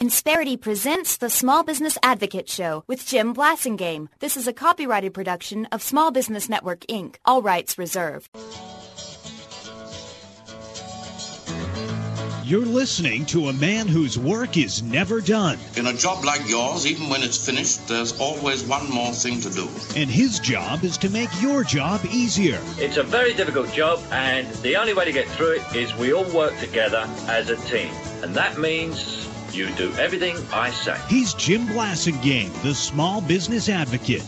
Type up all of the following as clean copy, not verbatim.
Insperity presents the Small Business Advocate Show with Jim Blasingame. This is a copyrighted production of Small Business Network, Inc. All rights reserved. You're listening to a man whose work is never done. In a job like yours, even when it's finished, there's always one more thing to do. And his job is to make your job easier. It's a very difficult job, and the only way to get through it is we all work together as a team. And that means you do everything I say. He's Jim Blasingame, the Small Business Advocate.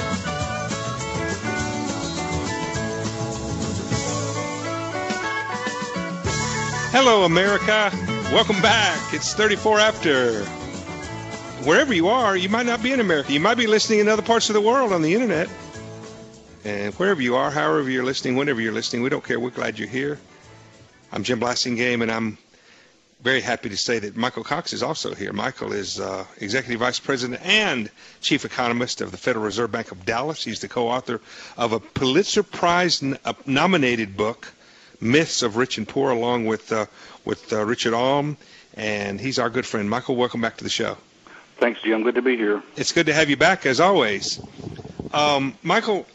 Hello, America. Welcome back. It's 34 after. Wherever you are, you might not be in America. You might be listening in other parts of the world on the internet. And wherever you are, however you're listening, whenever you're listening, we don't care. We're glad you're here. I'm Jim Blasingame, and I'm very happy to say that Michael Cox is also here. Michael is Executive Vice President and Chief Economist of the Federal Reserve Bank of Dallas. He's the co-author of a Pulitzer Prize-nominated book, Myths of Rich and Poor, along with Richard Alm, and he's our good friend. Michael, welcome back to the show. Thanks, Jim. Good to be here. It's good to have you back, as always. Michael,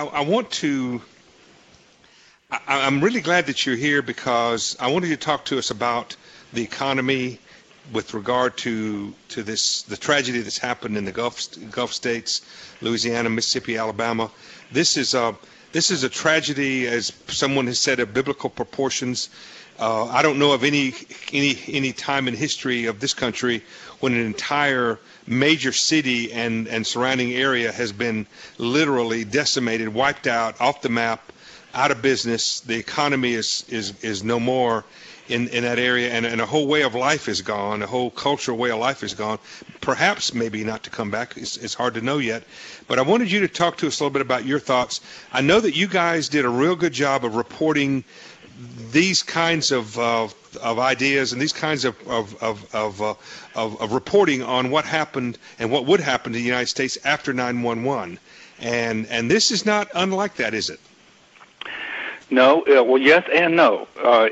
I'm really glad that you're here because I wanted you to talk to us about the economy with regard to the tragedy that's happened in the Gulf states, Louisiana, Mississippi, Alabama. This is a tragedy, as someone has said, of biblical proportions. I don't know of any time in history of this country when an entire major city and surrounding area has been literally decimated, wiped out, off the map, out of business. The economy is no more in that area, and a whole way of life is gone, a whole cultural way of life is gone, perhaps maybe not to come back. It's hard to know yet. But I wanted you to talk to us a little bit about your thoughts. I know that you guys did a real good job of reporting these kinds of ideas and these kinds of reporting on what happened and what would happen to the United States after 9/11. And this is not unlike that, is it? No. Well, yes and no.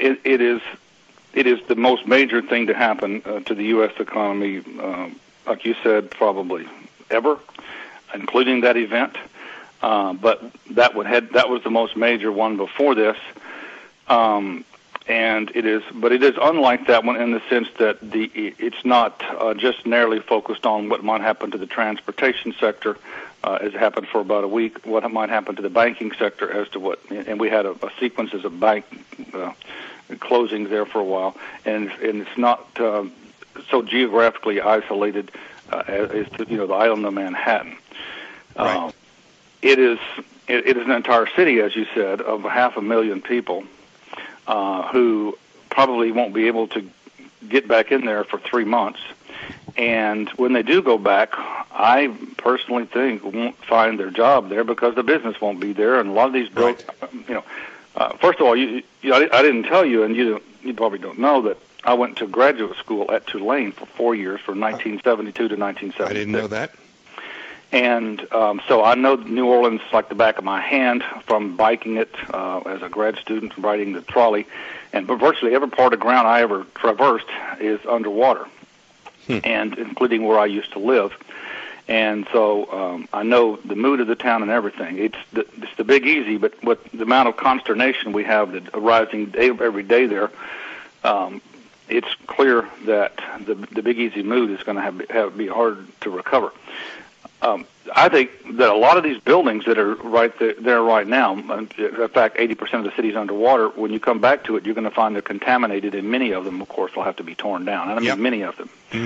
It is the most major thing to happen to the U.S. economy, like you said, probably ever, including that event. But that was the most major one before this, and it is unlike that one in the sense that it's not just narrowly focused on what might happen to the transportation sector, as happened for about a week. What might happen to the banking sector as to what, and we had a sequences of bank closings there for a while, and it's not so geographically isolated as to the island of Manhattan. Right. It is an entire city, as you said, of 500,000 people who probably won't be able to get back in there for 3 months. And when they do go back, I personally think won't find their job there because the business won't be there, and a lot of these first of all, I didn't tell you, and you probably don't know that I went to graduate school at Tulane for 4 years, from 1972 to 1976. I didn't know that. And so I know New Orleans like the back of my hand from biking it as a grad student, riding the trolley. But virtually every part of ground I ever traversed is underwater, and including where I used to live. And so I know the mood of the town and everything. It's the Big Easy, but with the amount of consternation we have that arising every day there, it's clear that the Big Easy mood is going to be hard to recover. I think that a lot of these buildings that are right there right now, in fact, 80% of the city's underwater. When you come back to it, you're going to find they're contaminated, and many of them, of course, will have to be torn down. And I mean, many of them,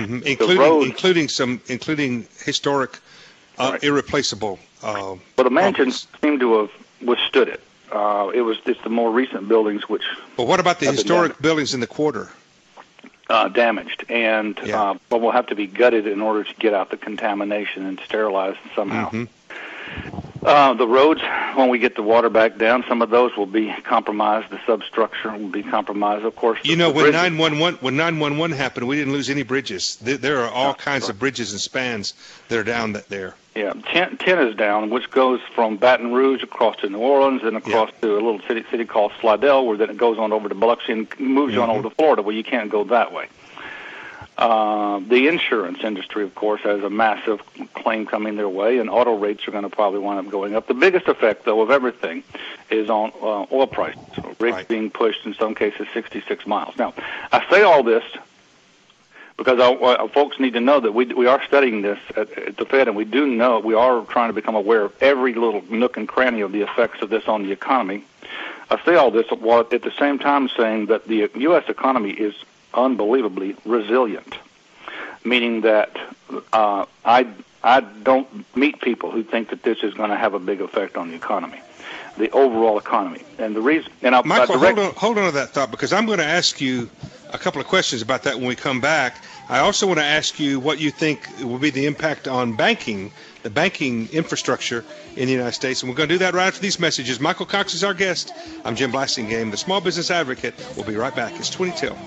including historic, right, irreplaceable. But the mansions seem to have withstood it. It's the more recent buildings which. But what about the historic buildings in the quarter? Damaged, and but will have to be gutted in order to get out the contamination and sterilize somehow. The roads, when we get the water back down, some of those will be compromised. The substructure will be compromised, of course. When 9/11 happened, we didn't lose any bridges. There are all kinds of bridges and spans that are down there. Yeah, 10 is down, which goes from Baton Rouge across to New Orleans and across to a little city called Slidell, where then it goes on over to Biloxi and moves on over to Florida, where you can't go that way. The insurance industry, of course, has a massive claim coming their way, and auto rates are going to probably wind up going up. The biggest effect, though, of everything is on oil prices. Rigs being pushed, in some cases, 66 miles. Now, I say all this because our folks need to know that we are studying this at the Fed, and we do know we are trying to become aware of every little nook and cranny of the effects of this on the economy. I say all this while at the same time saying that the U.S. economy is unbelievably resilient, meaning that I don't meet people who think that this is going to have a big effect on the economy, the overall economy. And the reason, and Michael, hold on to that thought, because I'm going to ask you a couple of questions about that when we come back. I also want to ask you what you think will be the impact on banking, the banking infrastructure in the United States. And we're going to do that right after these messages. Michael Cox is our guest. I'm Jim Blasingame, the Small Business Advocate. We'll be right back. It's 20 till.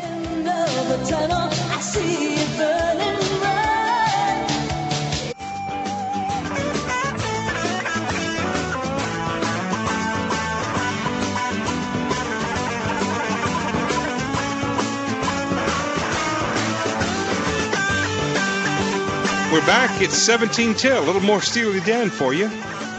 We're back. It's 17 till. A little more Steely Dan for you.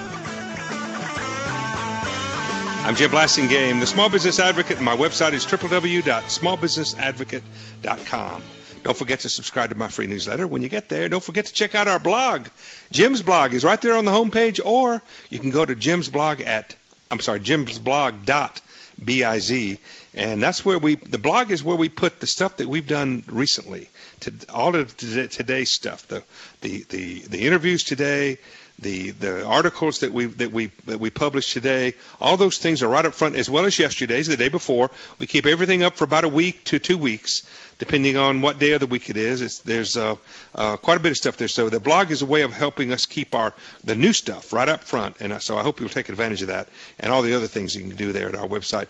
I'm Jim Blasingame, the Small Business Advocate, and my website is www.smallbusinessadvocate.com. Don't forget to subscribe to my free newsletter. When you get there, don't forget to check out our blog. Jim's blog is right there on the homepage, or you can go to jimsblog.biz, and that's where the blog is where we put the stuff that we've done recently, all of today's stuff, the interviews today, the articles that we published today. All those things are right up front, as well as yesterday's, the day before. We keep everything up for about a week to 2 weeks, depending on what day of the week it is. There's quite a bit of stuff there. So the blog is a way of helping us keep the new stuff right up front, and so I hope you'll take advantage of that and all the other things you can do there at our website.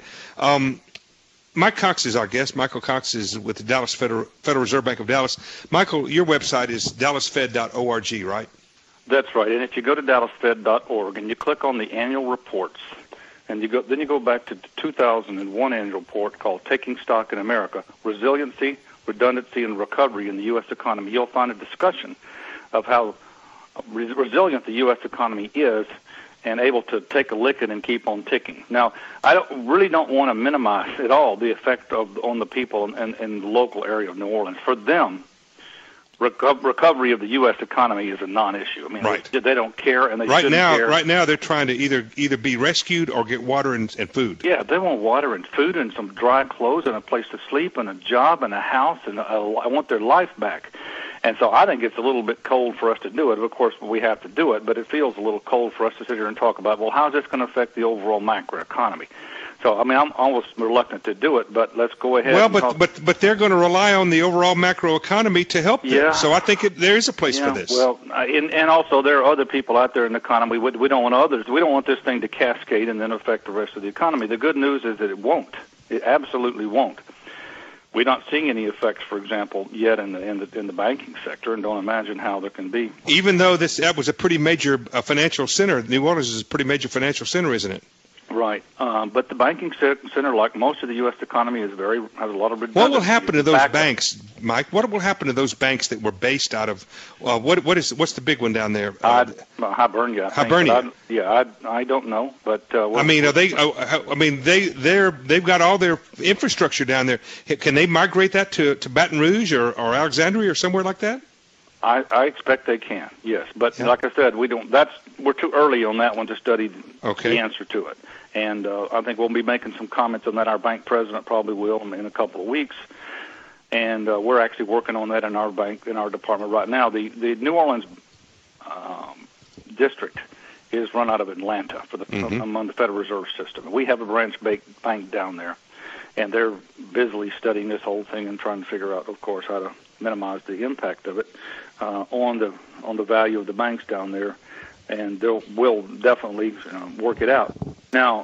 Mike Cox is our guest. Michael Cox is with the Dallas Federal Reserve Bank of Dallas. Michael, your website is dallasfed.org, right? That's right. And if you go to dallasfed.org and you click on the annual reports, and then you go back to the 2001 annual report called Taking Stock in America, Resiliency, Redundancy, and Recovery in the U.S. Economy, you'll find a discussion of how resilient the U.S. economy is and able to take a licking and keep on ticking. Now, I really don't want to minimize at all the effect on the people in the local area of New Orleans. For them, recovery of the U.S. economy is a non-issue. I mean, right. They don't care, and they shouldn't care. Right now, they're trying to either be rescued or get water and food. Yeah, they want water and food and some dry clothes and a place to sleep and a job and a house, and I want their life back. And so I think it's a little bit cold for us to do it. Of course, we have to do it, but it feels a little cold for us to sit here and talk about, well, how's this going to affect the overall macroeconomy? So, I mean, I'm almost reluctant to do it, but let's go ahead. Well, but they're going to rely on the overall macroeconomy to help them. Yeah. So I think there is a place for this. Well, and also there are other people out there in the economy. We don't want others. We don't want this thing to cascade and then affect the rest of the economy. The good news is that it won't. It absolutely won't. We're not seeing any effects, for example, yet in the banking sector, and don't imagine how there can be. Even though that was a pretty major financial center, New Orleans is a pretty major financial center, isn't it? Right, but the banking center, like most of the U.S. economy, has a lot of redundancy. What will happen to those banks, Mike? What will happen to those banks that were based out of? What's the big one down there? Hibernia. Hibernia. I don't know, but I mean, are they? I mean, they've got all their infrastructure down there. Can they migrate that to Baton Rouge or Alexandria or somewhere like that? I expect they can. Yes, but like I said, we're too early on that one to study the answer to it. And I think we'll be making some comments on that. Our bank president probably will in a couple of weeks. And we're actually working on that in our bank, in our department right now. The New Orleans district is run out of Atlanta among the Federal Reserve System. We have a branch bank down there, and they're busily studying this whole thing and trying to figure out, of course, how to minimize the impact of it on the value of the banks down there. And we'll definitely work it out. Now,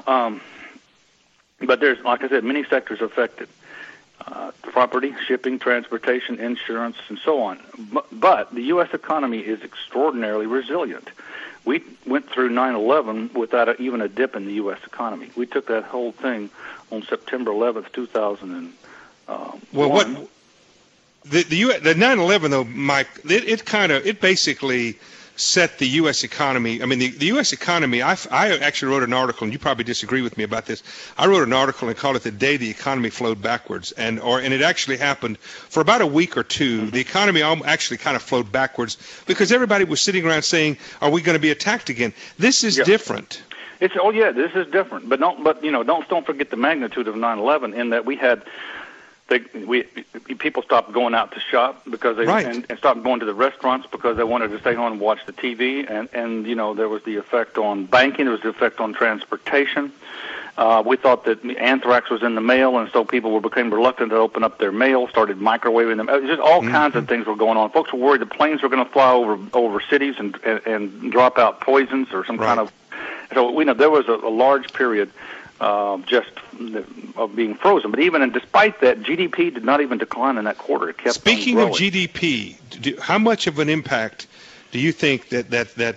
but there's, like I said, many sectors affected. Property, shipping, transportation, insurance, and so on. But the U.S. economy is extraordinarily resilient. We went through 9/11 without even a dip in the U.S. economy. We took that whole thing on September 11th, 2001. The 9/11 though, Mike, it basically set the U.S. economy. I mean, the U.S. economy. I actually wrote an article, and you probably disagree with me about this. I wrote an article and called it "The Day the Economy Flowed Backwards," and it actually happened for about a week or two. The economy actually kind of flowed backwards because everybody was sitting around saying, "Are we going to be attacked again?" This is different. This is different. But don't forget the magnitude of 9/11 in that we had. People stopped going out to shop because and stopped going to the restaurants because they wanted to stay home and watch the TV, and there was the effect on banking, there was the effect on transportation. We thought that anthrax was in the mail, and so people became reluctant to open up their mail, started microwaving them. Just all kinds of things were going on. Folks were worried the planes were going to fly over cities and drop out poisons or some kind of. So we know there was a large period just of being frozen. But even despite that, GDP did not even decline in that quarter. It kept Speaking on of GDP, how much of an impact do you think that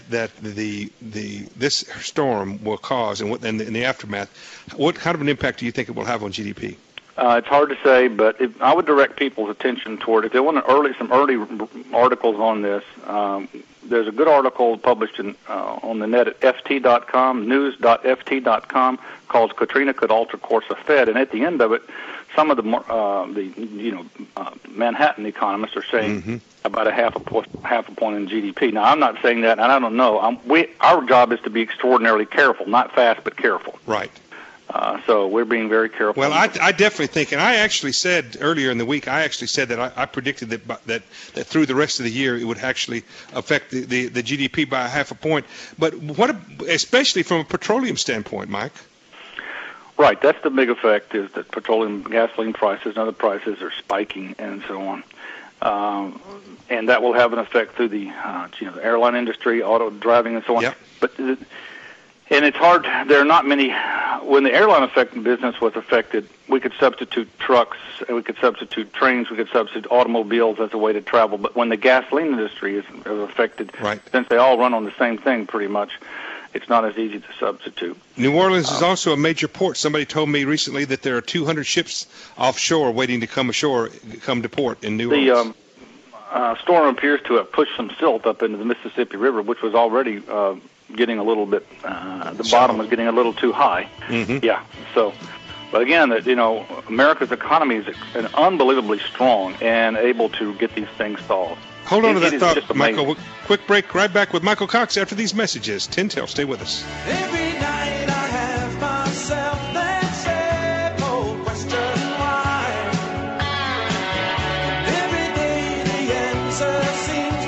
this storm will cause, and in the aftermath, what kind of an impact do you think it will have on GDP? It's hard to say, but I would direct people's attention toward, if they want some early articles on this, there's a good article published on the net at ft.com, news.ft.com, called "Katrina Could Alter Course of Fed," and at the end of it, some of the Manhattan economists are saying about a half a point in GDP. Now, I'm not saying that, and I don't know. Our job is to be extraordinarily careful, not fast, but careful. Right. So we're being very careful. Well, I definitely think, and I actually said earlier in the week, that I predicted that through the rest of the year it would actually affect the GDP by a half a point. But especially from a petroleum standpoint, Mike? Right, that's the big effect, is that gasoline prices and other prices are spiking and so on. And that will have an effect through the airline industry, auto driving and so on. Yep. And it's hard. There are not many. When the airline business was affected, we could substitute trucks, we could substitute trains, we could substitute automobiles as a way to travel. But when the gasoline industry is affected, since they all run on the same thing pretty much, it's not as easy to substitute. New Orleans is also a major port. Somebody told me recently that there are 200 ships offshore waiting to come to port in New Orleans. The storm appears to have pushed some silt up into the Mississippi River, which was already getting a little bit, the bottom was getting a little too high. Yeah. So, but again, America's economy is unbelievably strong and able to get these things solved. Hold on to that thought, Michael. Quick break. Right back with Michael Cox after these messages. Tintel, stay with us. Every night I have myself that same old question why. Every day the answer seems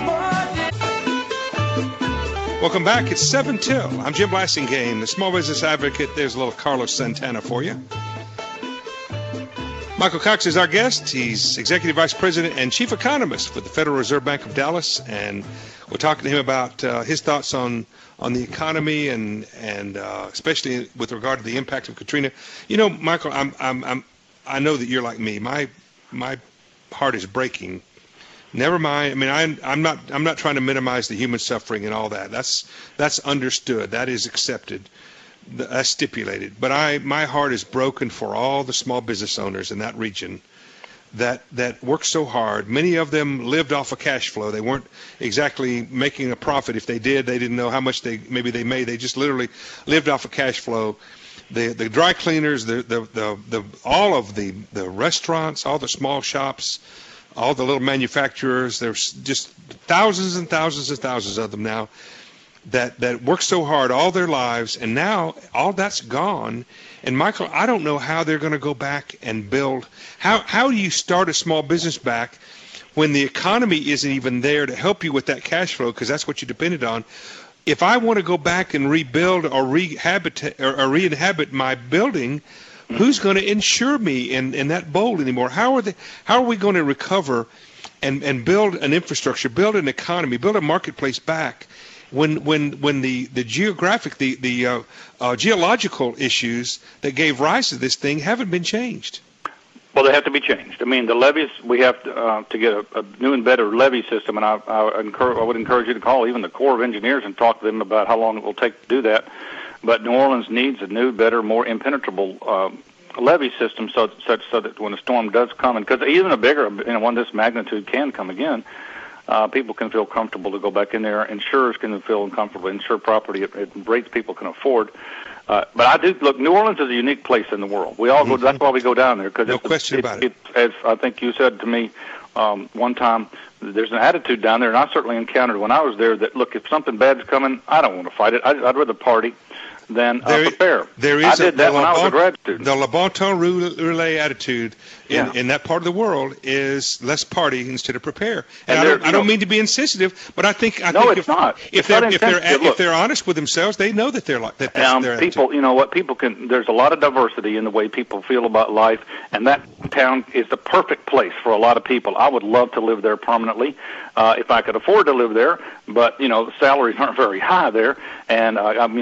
more. Welcome back. It's 7 till. I'm Jim Blasingame, the Small Business Advocate. There's a little Carlos Santana for you. Michael Cox is our guest. He's Executive Vice President and Chief Economist for the Federal Reserve Bank of Dallas, and we're talking to him about his thoughts on the economy and especially with regard to the impact of Katrina. Michael, I know that you're like me. My heart is breaking. Never mind. I mean, I'm not trying to minimize the human suffering and all that. That's understood. That is accepted. That's stipulated. But my heart is broken for all the small business owners in that region that worked so hard. Many of them lived off of cash flow. They weren't exactly making a profit. If they did, they didn't know how much they made. They just literally lived off of cash flow. The dry cleaners, all of the restaurants, all the small shops, all the little manufacturers. There's just thousands and thousands and thousands of them now that worked so hard all their lives, and now all that's gone. And Michael, I don't know how they're going to go back and build. How do you start a small business back when the economy isn't even there to help you with that cash flow, because that's what you depended on? If I want to go back and rebuild or re-inhabit my building, who's going to insure me in that bowl anymore? How are we going to recover and build an infrastructure, build an economy, build a marketplace back when the geological issues that gave rise to this thing haven't been changed? Well, they have to be changed. I mean, the levees, we have to get a new and better levee system, and I would encourage you to call even the Corps of Engineers and talk to them about how long it will take to do that. But New Orleans needs a new, better, more impenetrable levee system such so that when a storm does come, and because even a bigger, one of this magnitude can come again, people can feel comfortable to go back in there. Insurers can feel comfortable, insure property at rates people can afford. But I do look. New Orleans is a unique place in the world. We all go. That's why we go down there, because no question about it. As I think you said to me one time, there's an attitude down there, and I certainly encountered when I was there that, look, if something bad's coming, I don't want to fight it. I'd rather party than prepare. I did that when I was a grad student. The Le Bon Temps Relais attitude in that part of the world is let's party instead of prepare. And I don't mean to be insensitive, but I think it's not. If they're honest with themselves, they know that they're like that. People, people can. There's a lot of diversity in the way people feel about life, and that town is the perfect place for a lot of people. I would love to live there permanently if I could afford to live there, but the salaries aren't very high there, and I have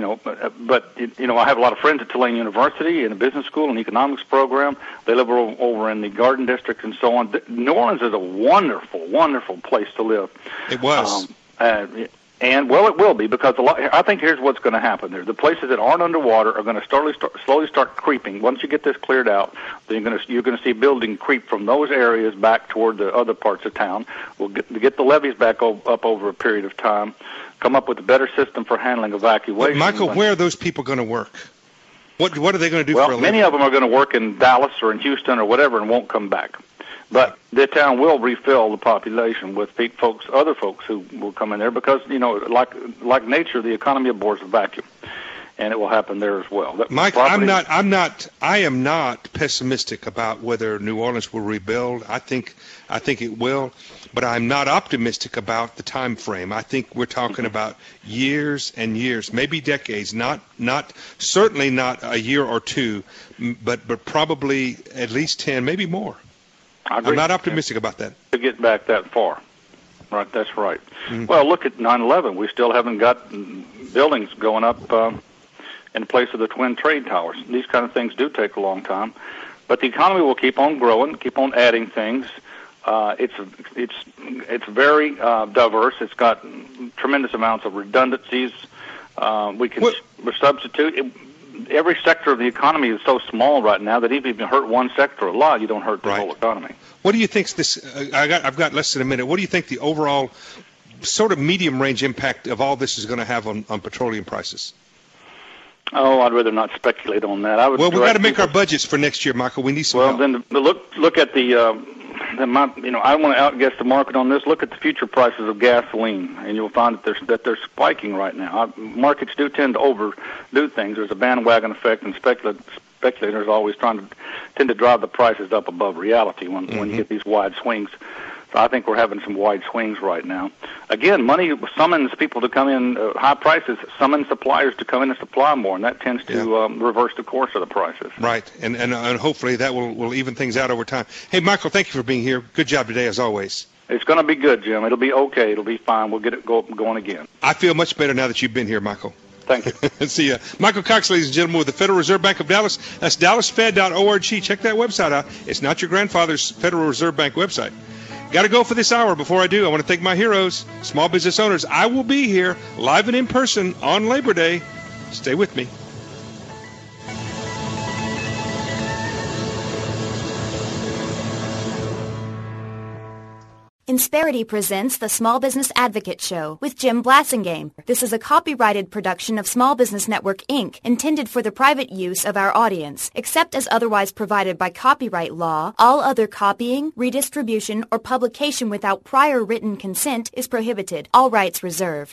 a lot of friends at Tulane University in the business school and economics program. They live over in the Garden District and so on. New Orleans is a wonderful, wonderful place to live. It was. It will be, because I think here's what's going to happen there. The places that aren't underwater are going to slowly start creeping. Once you get this cleared out, then you're going to see building creep from those areas back toward the other parts of town. We'll get the levees back up over a period of time, come up with a better system for handling evacuation. Michael, where are those people going to work? What are they going to do for a living? Many of them are going to work in Dallas or in Houston or whatever and won't come back. But the town will refill the population with other folks who will come in there, because like nature, the economy abhors a vacuum, and it will happen there as well. Mike, I am not pessimistic about whether New Orleans will rebuild. I think it will, but I'm not optimistic about the time frame. I think we're talking about years and years, maybe decades. Certainly not a year or two, but probably at least 10, maybe more. I'm not optimistic about that. To get back that far. Right, that's right. Mm-hmm. Well, look at 9/11. We still haven't got buildings going up in place of the Twin Trade Towers. These kind of things do take a long time. But the economy will keep on growing, keep on adding things. It's very diverse. It's got tremendous amounts of redundancies. We can substitute. Every sector of the economy is so small right now that if you hurt one sector a lot, you don't hurt the whole economy. What do you think this? I've got less than a minute. What do you think the overall sort of medium range impact of all this is going to have on petroleum prices? Oh, I'd rather not speculate on that. We've got to make our budgets for next year, Michael. We need some help. Then look at I want to outguess the market on this. Look at the future prices of gasoline, and you'll find that they're spiking right now. Markets do tend to overdo things. There's a bandwagon effect, and speculators always tend to drive the prices up above reality when you get these wide swings. So I think we're having some wide swings right now. Again, money summons people to come in, high prices summon suppliers to come in and supply more, and that tends to reverse the course of the prices. Right, and hopefully that will even things out over time. Hey, Michael, thank you for being here. Good job today, as always. It's going to be good, Jim. It'll be okay. It'll be fine. We'll get it going again. I feel much better now that you've been here, Michael. Thank you. See ya. Michael Cox, ladies and gentlemen, with the Federal Reserve Bank of Dallas. That's dallasfed.org. Check that website out. It's not your grandfather's Federal Reserve Bank website. Got to go for this hour. Before I do, I want to thank my heroes, small business owners. I will be here live and in person on Labor Day. Stay with me. Insperity presents the Small Business Advocate Show with Jim Blasingame. This is a copyrighted production of Small Business Network, Inc., intended for the private use of our audience. Except as otherwise provided by copyright law, all other copying, redistribution, or publication without prior written consent is prohibited. All rights reserved.